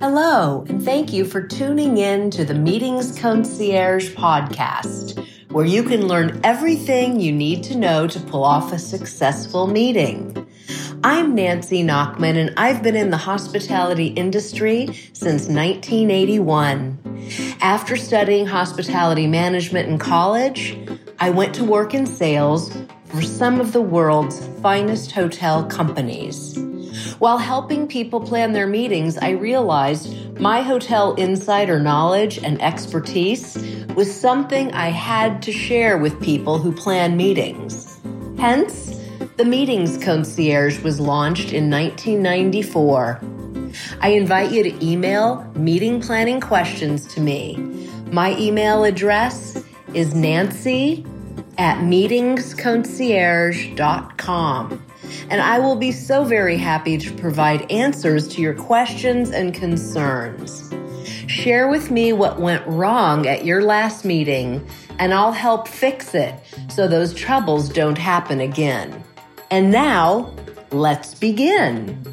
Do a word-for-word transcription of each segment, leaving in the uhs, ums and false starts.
Hello, and thank you for tuning in to the Meetings Concierge podcast, where you can learn everything you need to know to pull off a successful meeting. I'm Nancy Nachman, and I've been in the hospitality industry since nineteen eighty-one. After studying hospitality management in college, I went to work in sales for some of the world's finest hotel companies. While helping people plan their meetings, I realized my hotel insider knowledge and expertise was something I had to share with people who plan meetings. Hence, the Meetings Concierge was launched in nineteen ninety-four. I invite you to email meeting planning questions to me. My email address is nancy at meetings concierge dot com. And I will be so very happy to provide answers to your questions and concerns. Share with me what went wrong at your last meeting, and I'll help fix it so those troubles don't happen again. And now, let's begin.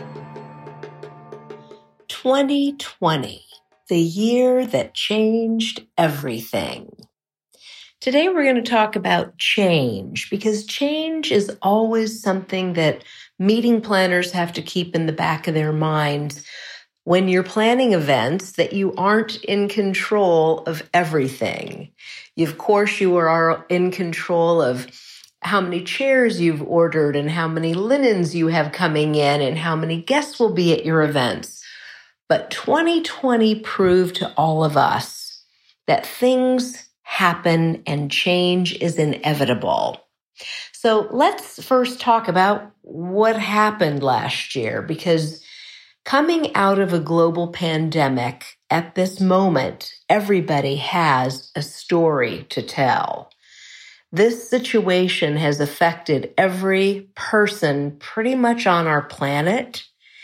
twenty twenty, the year that changed everything. Today we're going to talk about change, because change is always something that meeting planners have to keep in the back of their minds when you're planning events, that you aren't in control of everything. You, of course, you are in control of how many chairs you've ordered and how many linens you have coming in and how many guests will be at your events. But twenty twenty proved to all of us that things happen and change is inevitable. So let's first talk about what happened last year, because coming out of a global pandemic at this moment, everybody has a story to tell. This situation has affected every person pretty much on our planet,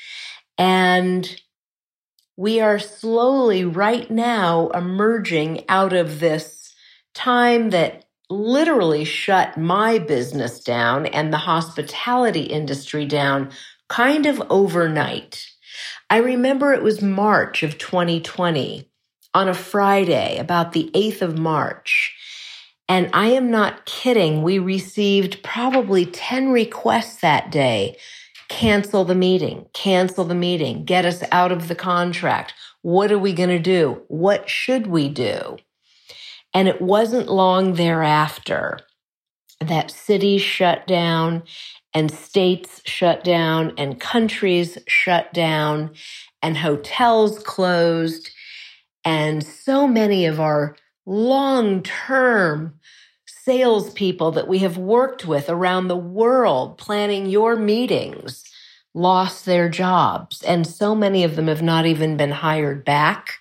and we are slowly right now emerging out of this time that literally shut my business down and the hospitality industry down kind of overnight. I remember it was March of twenty twenty on a Friday, about the eighth of March. And I am not kidding. We received probably ten requests that day. Cancel the meeting, cancel the meeting, get us out of the contract. What are we going to do? What should we do? And it wasn't long thereafter that cities shut down and states shut down and countries shut down and hotels closed. And so many of our long-term salespeople that we have worked with around the world planning your meetings lost their jobs. And so many of them have not even been hired back.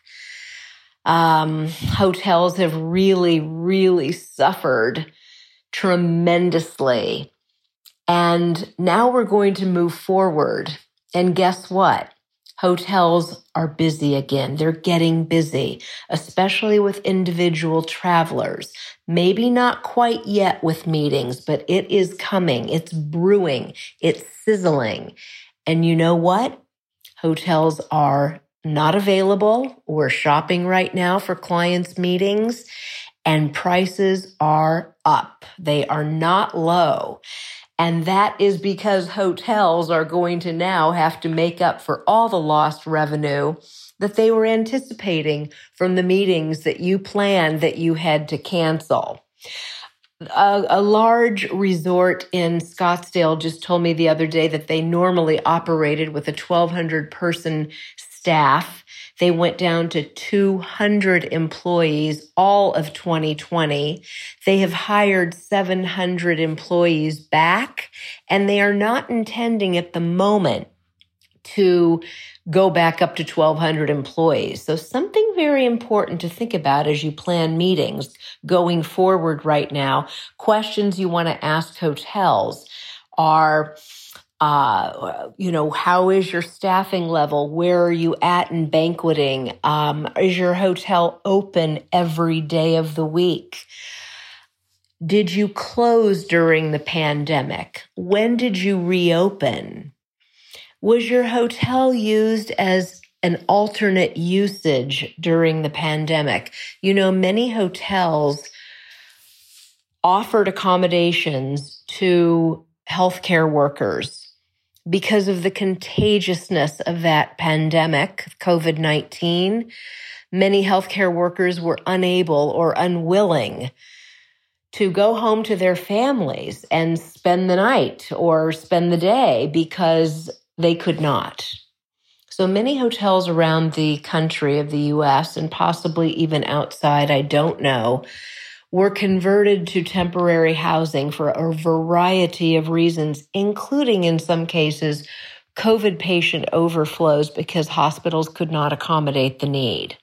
Um, hotels have really, really suffered tremendously. And now we're going to move forward. And guess what? Hotels are busy again. They're getting busy, especially with individual travelers. Maybe not quite yet with meetings, but it is coming. It's brewing. It's sizzling. And you know what? Hotels are not available. We're shopping right now for clients' meetings, and prices are up. They are not low. And that is because hotels are going to now have to make up for all the lost revenue that they were anticipating from the meetings that you planned that you had to cancel. A, a large resort in Scottsdale just told me the other day that they normally operated with a twelve hundred person staff. They went down to two hundred employees all of twenty twenty. They have hired seven hundred employees back, and they are not intending at the moment to go back up to twelve hundred employees. So something very important to think about as you plan meetings going forward right now. Questions you want to ask hotels are, Uh, you know, how is your staffing level? Where are you at in banqueting? Um, is your hotel open every day of the week? Did you close during the pandemic? When did you reopen? Was your hotel used as an alternate usage during the pandemic. You know, many hotels offered accommodations to healthcare workers because of the contagiousness of that pandemic, COVID nineteen. Many healthcare workers were unable or unwilling to go home to their families and spend the night or spend the day because they could not. So many hotels around the country of the U S and possibly even outside, I don't know, were converted to temporary housing for a variety of reasons, including in some cases, COVID patient overflows because hospitals could not accommodate the need.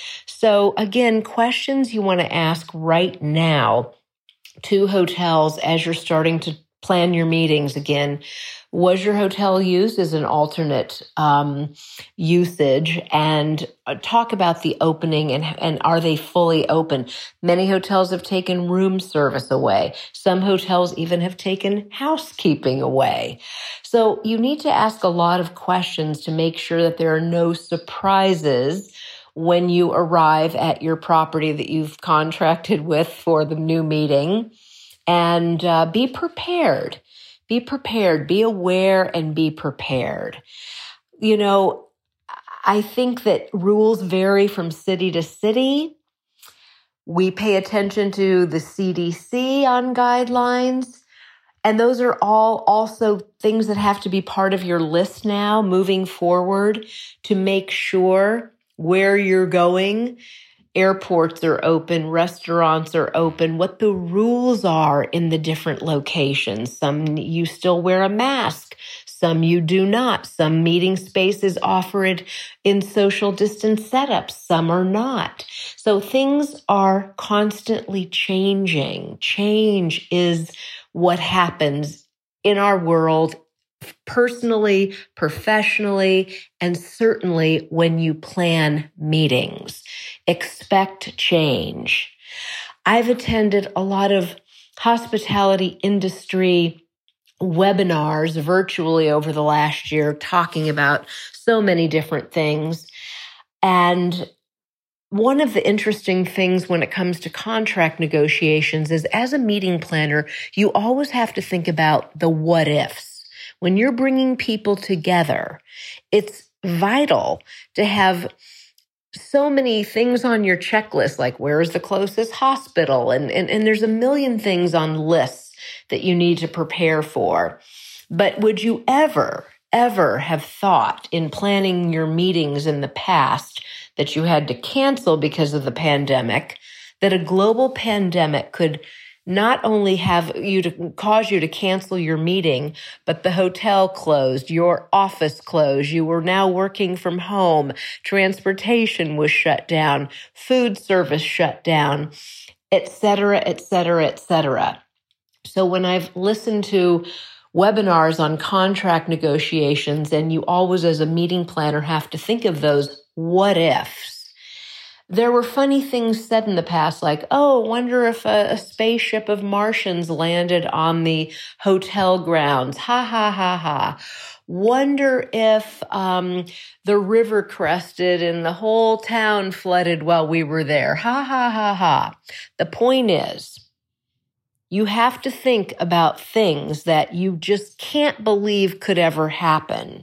So again, questions you want to ask right now to hotels as you're starting to plan your meetings again. Was your hotel used as an alternate um, usage? And uh, talk about the opening and, and are they fully open? Many hotels have taken room service away. Some hotels even have taken housekeeping away. So you need to ask a lot of questions to make sure that there are no surprises when you arrive at your property that you've contracted with for the new meeting. And uh, be prepared. Be prepared. Be aware and be prepared. You know, I think that rules vary from city to city. We pay attention to the C D C on guidelines. And those are all also things that have to be part of your list now moving forward to make sure where you're going. Airports are open, restaurants are open, what the rules are in the different locations. Some you still wear a mask, some you do not. Some meeting spaces offer it in social distance setups, some are not. So things are constantly changing. Change is what happens in our world personally, professionally, and certainly when you plan meetings. Expect change. I've attended a lot of hospitality industry webinars virtually over the last year talking about so many different things. And one of the interesting things when it comes to contract negotiations is as a meeting planner, you always have to think about the what ifs. When you're bringing people together, it's vital to have so many things on your checklist, like where is the closest hospital? And, and, and there's a million things on lists that you need to prepare for. But would you ever, ever have thought in planning your meetings in the past that you had to cancel because of the pandemic, that a global pandemic could not only have you to cause you to cancel your meeting, but the hotel closed, your office closed, you were now working from home, transportation was shut down, food service shut down, et cetera, et cetera, et cetera. So when I've listened to webinars on contract negotiations, and you always as a meeting planner have to think of those what ifs, there were funny things said in the past, like, oh, wonder if a, a spaceship of Martians landed on the hotel grounds. Ha, ha, ha, ha. Wonder if um, the river crested and the whole town flooded while we were there. Ha, ha, ha, ha. The point is, you have to think about things that you just can't believe could ever happen.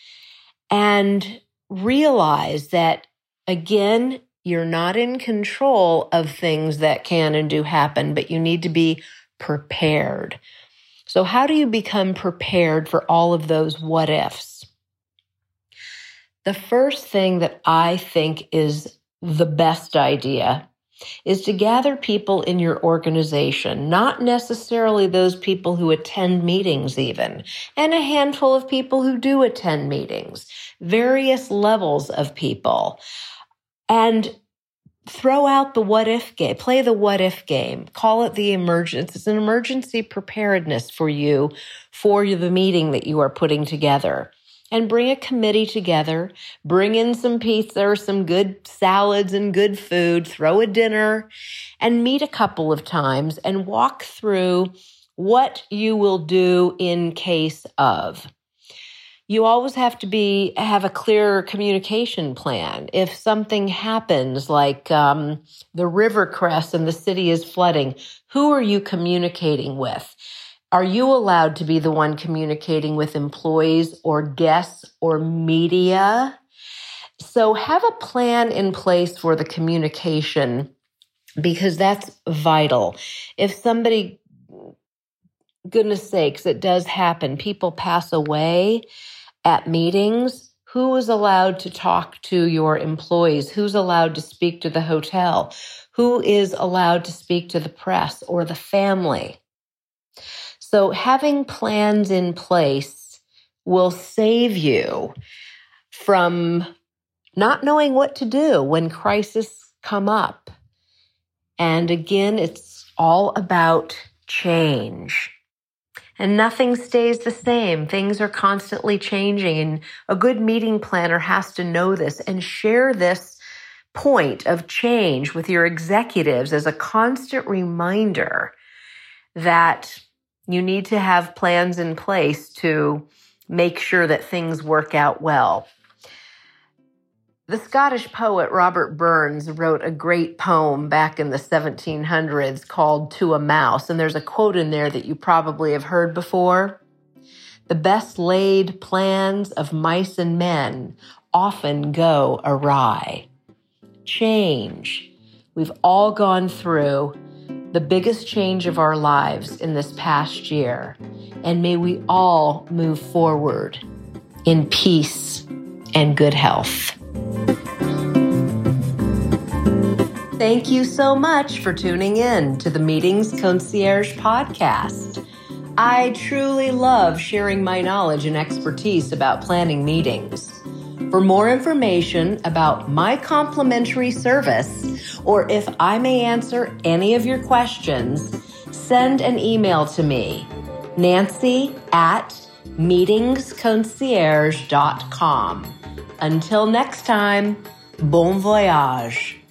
And realize that, again, you're not in control of things that can and do happen, but you need to be prepared. So how do you become prepared for all of those what ifs? The first thing that I think is the best idea is to gather people in your organization, not necessarily those people who attend meetings even, and a handful of people who do attend meetings, various levels of people. And throw out the what if game, play the what if game, call it the emergency. It's an emergency preparedness for you for the meeting that you are putting together. And bring a committee together, bring in some pizza or some good salads and good food, throw a dinner, and meet a couple of times and walk through what you will do in case of. You always have to be have a clear communication plan. If something happens, like um, the river crests and the city is flooding, who are you communicating with? Are you allowed to be the one communicating with employees or guests or media? So have a plan in place for the communication, because that's vital. If somebody, goodness sakes, it does happen, people pass away at meetings, who is allowed to talk to your employees? Who's allowed to speak to the hotel? Who is allowed to speak to the press or the family? So having plans in place will save you from not knowing what to do when crises come up. And again, it's all about change. And nothing stays the same. Things are constantly changing. And a good meeting planner has to know this and share this point of change with your executives as a constant reminder that you need to have plans in place to make sure that things work out well. The Scottish poet Robert Burns wrote a great poem back in the seventeen hundreds called To a Mouse, and there's a quote in there that you probably have heard before. The best laid plans of mice and men often go awry. Change. We've all gone through the biggest change of our lives in this past year, and may we all move forward in peace and good health. Thank you so much for tuning in to the Meetings Concierge podcast. I truly love sharing my knowledge and expertise about planning meetings. For more information about my complimentary service, or if I may answer any of your questions, send an email to me, Nancy at meetings concierge dot com. Until next time, bon voyage.